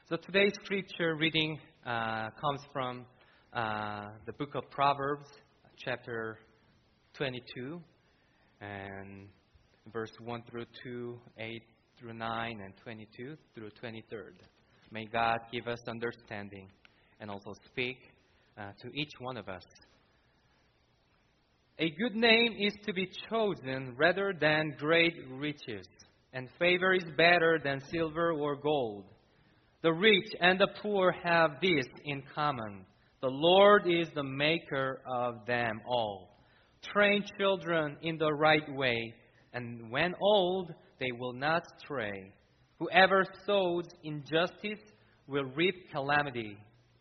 So today's scripture reading comes from the book of Proverbs, chapter 22, and verse 1 through 2, 8 through 9, and 22 through 23rd. May God give us understanding and also speak to each one of us. A good name is to be chosen rather than great riches, and favor is better than silver or gold. The rich and the poor have this in common. The Lord is the maker of them all. Train children in the right way, and when old, they will not stray. Whoever sows injustice will reap calamity,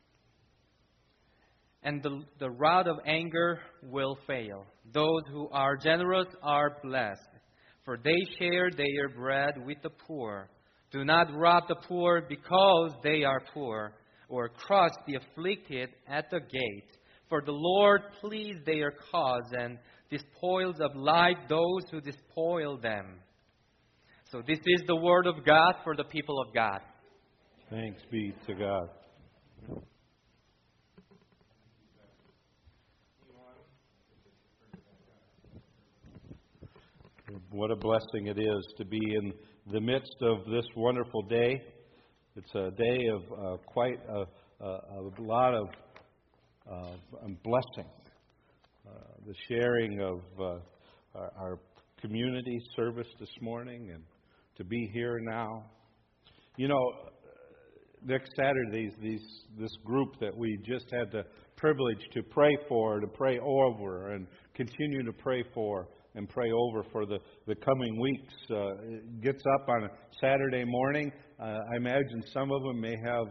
and the rod of anger will fail. Those who are generous are blessed, for they share their bread with the poor. Do not rob the poor because they are poor, or crush the afflicted at the gate. For the Lord pleads their cause and despoils of life those who despoil them. So this is the word of God for the people of God. Thanks be to God. What a blessing it is to be in the midst of this wonderful day. It's a day of quite a lot of blessing. The sharing of our community service this morning, and to be here now. You know, next Saturday, this group that we just had the privilege to pray for, to pray over, and continue to pray for and pray over for the coming weeks. Gets up on a Saturday morning. I imagine some of them may have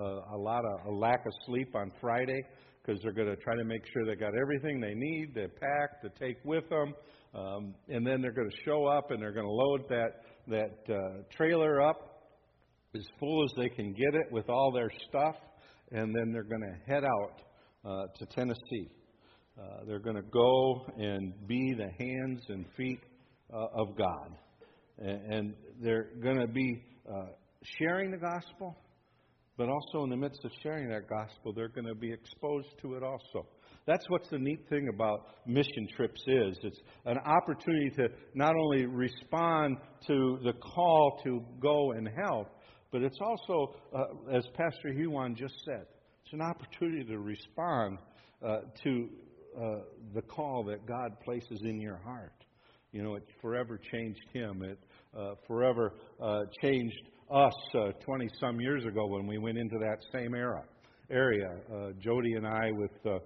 a lack of sleep on Friday, because they're going to try to make sure they got everything they need to pack, to take with them. And then they're going to show up and they're going to load that trailer up as full as they can get it with all their stuff. And then they're going to head out to Tennessee. They're going to go and be the hands and feet of God. And they're going to be sharing the gospel, but also in the midst of sharing that gospel, they're going to be exposed to it also. That's what's the neat thing about mission trips is. It's an opportunity to not only respond to the call to go and help, but it's also, as Pastor Huan just said, it's an opportunity to respond to the call that God places in your heart. You know, it forever changed him. It forever changed us 20-some years ago when we went into that same area. Jody and I with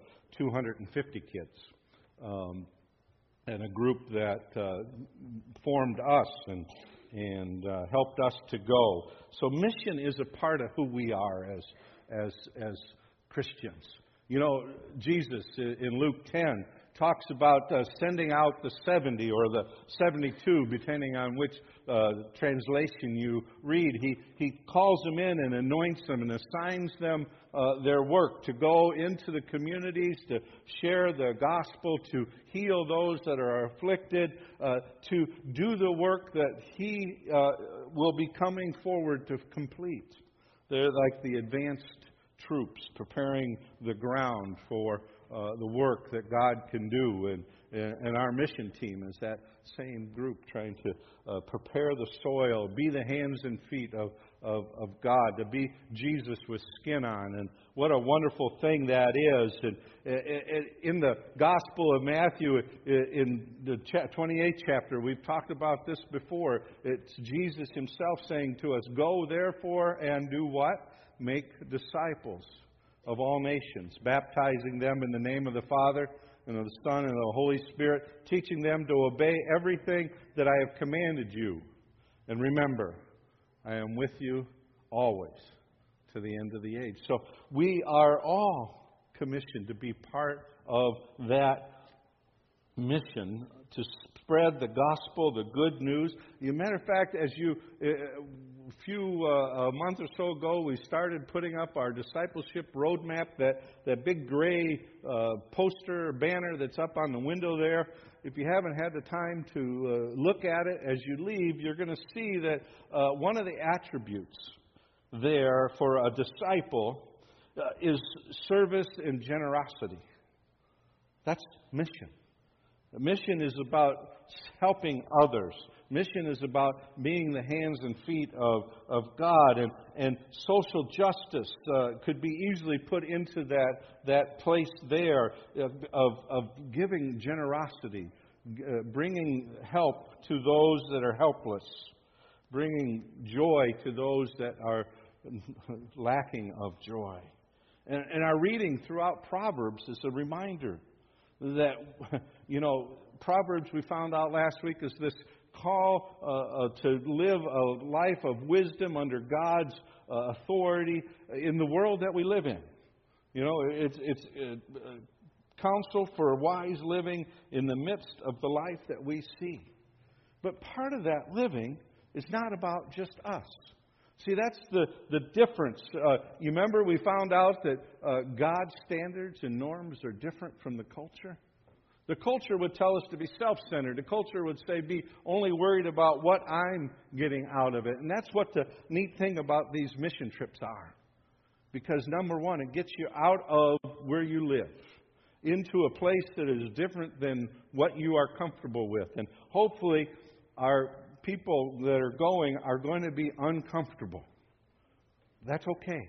250 kids, and a group that formed us and helped us to go. So mission is a part of who we are as Christians. You know, Jesus in Luke 10 talks about sending out the 70 or the 72, depending on which translation you read. He calls them in and anoints them and assigns them their work to go into the communities, to share the gospel, to heal those that are afflicted, to do the work that He will be coming forward to complete. They're like the advanced troops preparing the ground for the work that God can do. And our mission team is that same group trying to prepare the soil, be the hands and feet of God, to be Jesus with skin on. And what a wonderful thing that is. And in the Gospel of Matthew, in the 28th chapter, we've talked about this before. It's Jesus himself saying to us, "Go therefore and do what? Make disciples of all nations, baptizing them in the name of the Father and of the Son and of the Holy Spirit, teaching them to obey everything that I have commanded you. And remember, I am with you always to the end of the age." So we are all commissioned to be part of that mission, to spread the gospel, the good news. As a matter of fact, as a month or so ago, we started putting up our discipleship roadmap, that big gray poster banner that's up on the window there. If you haven't had the time to look at it as you leave, you're going to see that one of the attributes there for a disciple is service and generosity. That's mission. Mission is about helping others. Mission is about being the hands and feet of God. And social justice could be easily put into that place there of giving generosity, bringing help to those that are helpless, bringing joy to those that are lacking of joy. And our reading throughout Proverbs is a reminder that, Proverbs, we found out last week, is this call to live a life of wisdom under God's authority in the world that we live in. It's counsel for wise living in the midst of the life that we see. But part of that living is not about just us. See, that's the difference. You remember we found out that God's standards and norms are different from the culture? The culture would tell us to be self-centered. The culture would say be only worried about what I'm getting out of it. And that's what the neat thing about these mission trips are. Because number one, it gets you out of where you live into a place that is different than what you are comfortable with. And hopefully our people that are going to be uncomfortable. That's okay.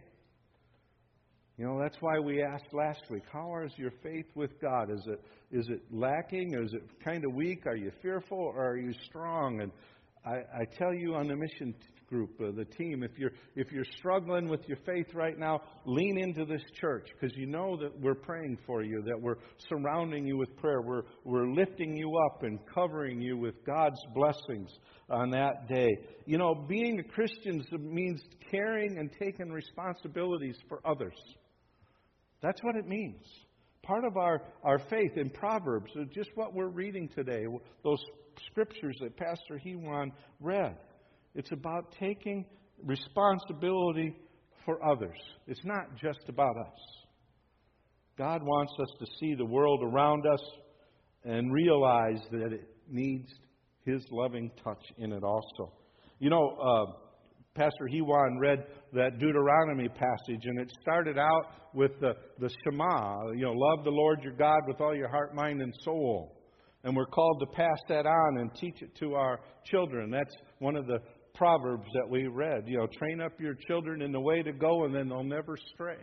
That's why we asked last week, how is your faith with God? Is it lacking? Or is it kind of weak? Are you fearful or are you strong? And I tell you on the mission group, the team, if you're struggling with your faith right now, lean into this church because you know that we're praying for you, that we're surrounding you with prayer. We're lifting you up and covering you with God's blessings on that day. Being a Christian means caring and taking responsibilities for others. That's what it means. Part of our faith in Proverbs, just what we're reading today, those scriptures that Pastor Hewan read, it's about taking responsibility for others. It's not just about us. God wants us to see the world around us and realize that it needs His loving touch in it also. Pastor Hewan read that Deuteronomy passage, and it started out with the Shema, love the Lord your God with all your heart, mind, and soul. And we're called to pass that on and teach it to our children. That's one of the Proverbs that we read. Train up your children in the way to go, and then they'll never stray.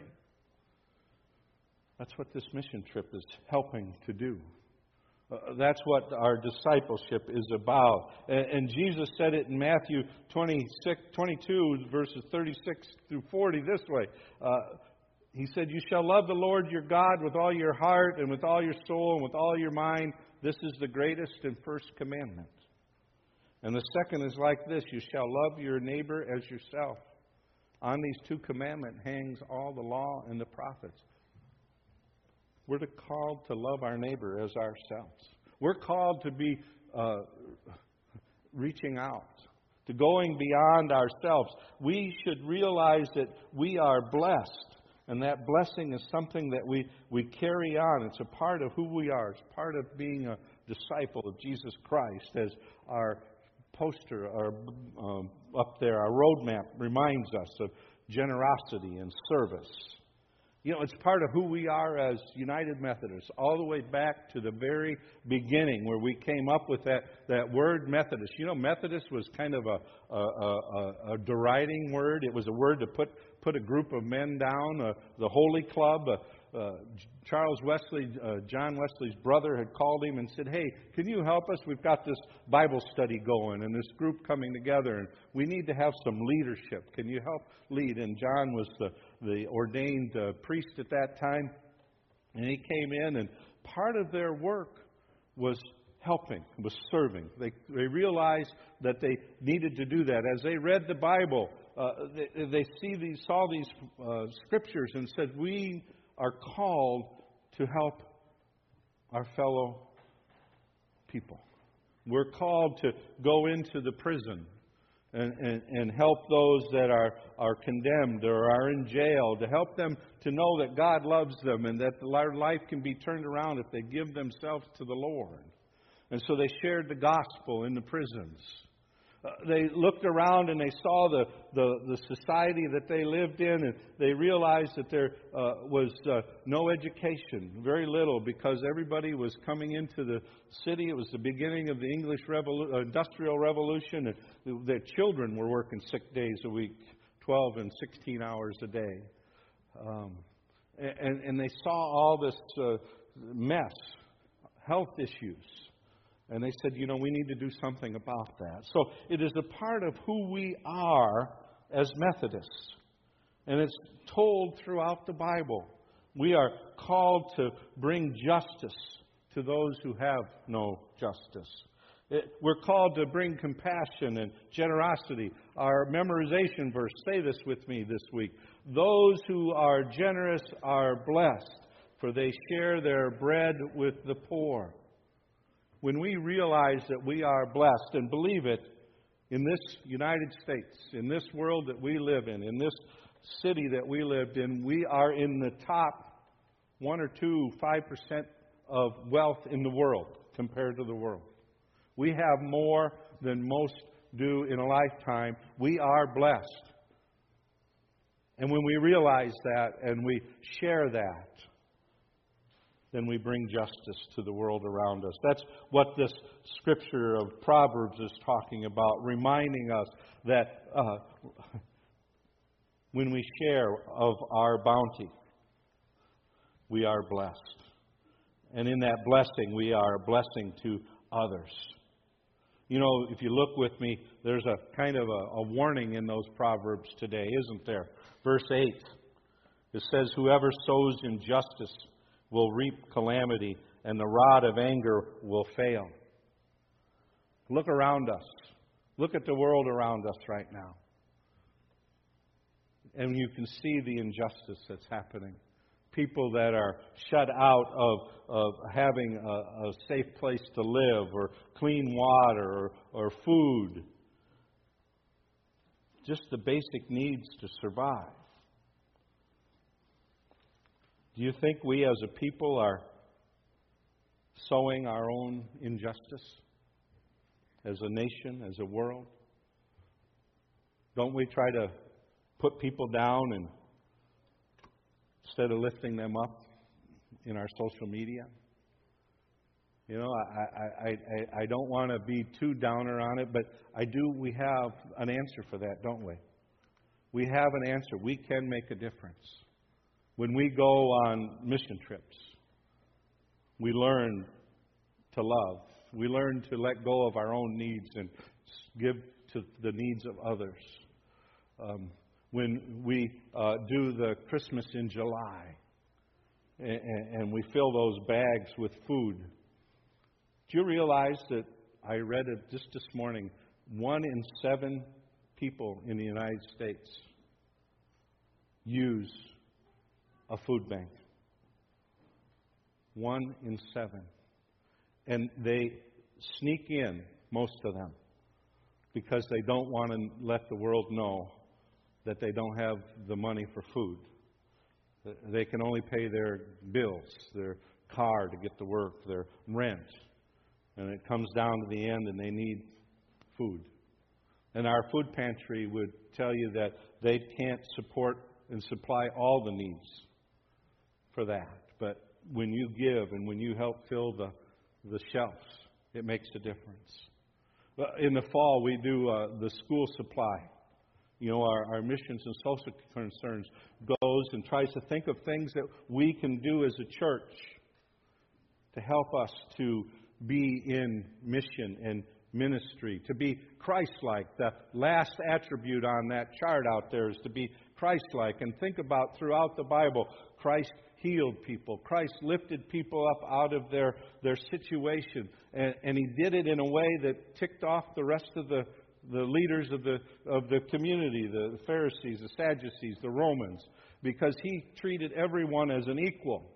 That's what this mission trip is helping to do. That's what our discipleship is about. And Jesus said it in Matthew 22, verses 36 through 40 this way. He said, you shall love the Lord your God with all your heart and with all your soul and with all your mind. This is the greatest and first commandment. And the second is like this, you shall love your neighbor as yourself. On these two commandments hangs all the law and the prophets. We're called to love our neighbor as ourselves. We're called to be reaching out, to going beyond ourselves. We should realize that we are blessed, and that blessing is something that we carry on. It's a part of who we are. It's part of being a disciple of Jesus Christ, as our poster up there, our roadmap reminds us of generosity and service. It's part of who we are as United Methodists, all the way back to the very beginning where we came up with that word Methodist. Methodist was kind of a deriding word. It was a word to put a group of men down. The Holy Club, Charles Wesley, John Wesley's brother, had called him and said, hey, can you help us? We've got this Bible study going and this group coming together, and we need to have some leadership. Can you help lead? And John was the ordained priest at that time, and he came in, and part of their work was helping, was serving. They realized that they needed to do that. As they read the Bible, they saw these scriptures and said, we are called to help our fellow people. We're called to go into the prison and help those that are condemned or are in jail, to help them to know that God loves them and that their life can be turned around if they give themselves to the Lord. And so they shared the gospel in the prisons. They looked around and they saw the society that they lived in, and they realized that there was no education, very little, because everybody was coming into the city. It was the beginning of the English Industrial Revolution, and their children were working 6 days a week, 12 and 16 hours a day. And they saw all this mess, health issues. And they said, we need to do something about that. So it is a part of who we are as Methodists. And it's told throughout the Bible. We are called to bring justice to those who have no justice. We're called to bring compassion and generosity. Our memorization verse, say this with me this week. Those who are generous are blessed, for they share their bread with the poor. When we realize that we are blessed and believe it in this United States, in this world that we live in this city that we lived in, we are in the top 1 or 2, 5% of wealth in the world compared to the world. We have more than most do in a lifetime. We are blessed. And when we realize that and we share that, then we bring justice to the world around us. That's what this scripture of Proverbs is talking about, reminding us that when we share of our bounty, we are blessed. And in that blessing, we are a blessing to others. If you look with me, there's a kind of a warning in those Proverbs today, isn't there? Verse 8, it says, "Whoever sows injustice will reap calamity, and the rod of anger will fail." Look around us. Look at the world around us right now. And you can see the injustice that's happening. People that are shut out of having a safe place to live, or clean water, or food. Just the basic needs to survive. Do you think we as a people are sowing our own injustice? As a nation, as a world? Don't we try to put people down and instead of lifting them up in our social media? I don't want to be too downer on it, but we have an answer for that, don't we? We have an answer. We can make a difference. When we go on mission trips, we learn to love. We learn to let go of our own needs and give to the needs of others. When we do the Christmas in July and we fill those bags with food, do you realize that I read it just this morning, 1 in 7 people in the United States use a food bank. 1 in 7. And they sneak in, most of them, because they don't want to let the world know that they don't have the money for food. They can only pay their bills, their car to get to work, their rent. And it comes down to the end and they need food. And our food pantry would tell you that they can't support and supply all the needs for that. But when you give and when you help fill the shelves, it makes a difference. In the fall, we do the school supply. Our missions and social concerns goes and tries to think of things that we can do as a church to help us to be in mission and ministry, to be Christ-like. The last attribute on that chart out there is to be Christ-like. And think about throughout the Bible, Christ healed people. Christ lifted people up out of their situation. And He did it in a way that ticked off the rest of the leaders of the community, the Pharisees, the Sadducees, the Romans, because He treated everyone as an equal.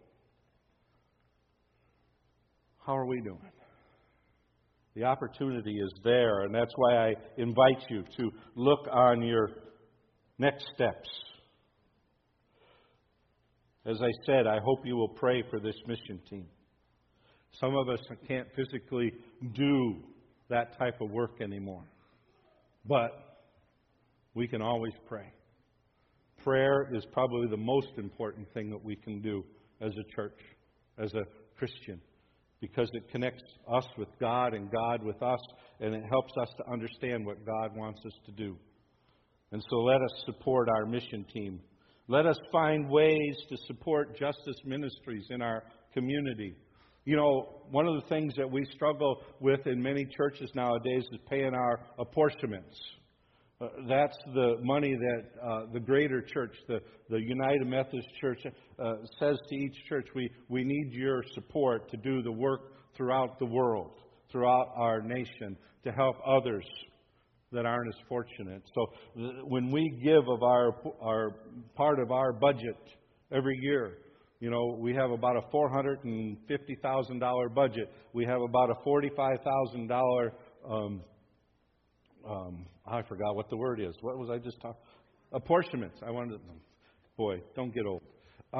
How are we doing? The opportunity is there, and that's why I invite you to look on your next steps. As I said, I hope you will pray for this mission team. Some of us can't physically do that type of work anymore. But we can always pray. Prayer is probably the most important thing that we can do as a church, as a Christian, because it connects us with God and God with us, and it helps us to understand what God wants us to do. And so let us support our mission team. Let us find ways to support justice ministries in our community. You know, one of the things that we struggle with in many churches nowadays is paying our apportionments. That's the money that the greater church, the United Methodist Church, says to each church, we need your support to do the work throughout the world, throughout our nation, to help others that aren't as fortunate. So when we give of our part of our budget every year, you know, we have about a $450,000 budget. We have about a $45,000 I forgot what the word is. What was I just talking? Apportionments. I wanted to, boy, don't get old.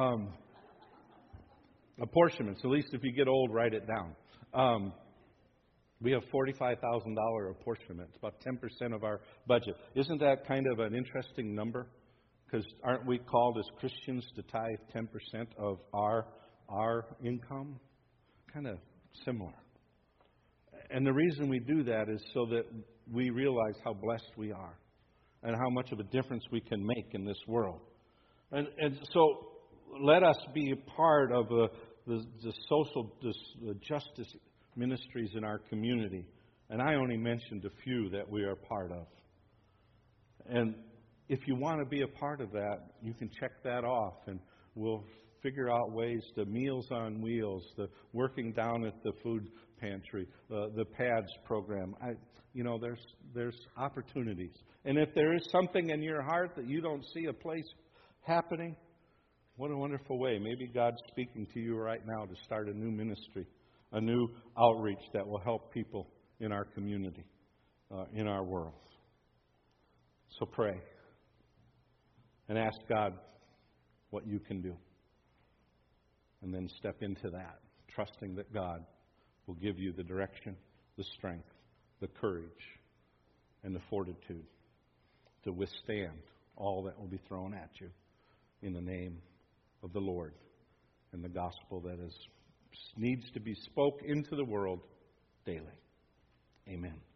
Apportionments. At least if you get old, write it down. We have $45,000 apportionment. It's about 10% of our budget. Isn't that kind of an interesting number? Because aren't we called as Christians to tithe 10% of our income? Kind of similar. And the reason we do that is so that we realize how blessed we are and how much of a difference we can make in this world. And so let us be a part of the social the justice ministries in our community. And I only mentioned a few that we are part of. And if you want to be a part of that, you can check that off, and we'll figure out ways to Meals on Wheels, the working down at the food pantry, the PADS program. There's opportunities. And if there is something in your heart that you don't see a place happening, what a wonderful way. Maybe God's speaking to you right now to start a new ministry, a new outreach that will help people in our community, in our world. So pray and ask God what you can do. And then step into that, trusting that God will give you the direction, the strength, the courage, and the fortitude to withstand all that will be thrown at you in the name of the Lord and the gospel that needs to be spoke into the world daily. Amen.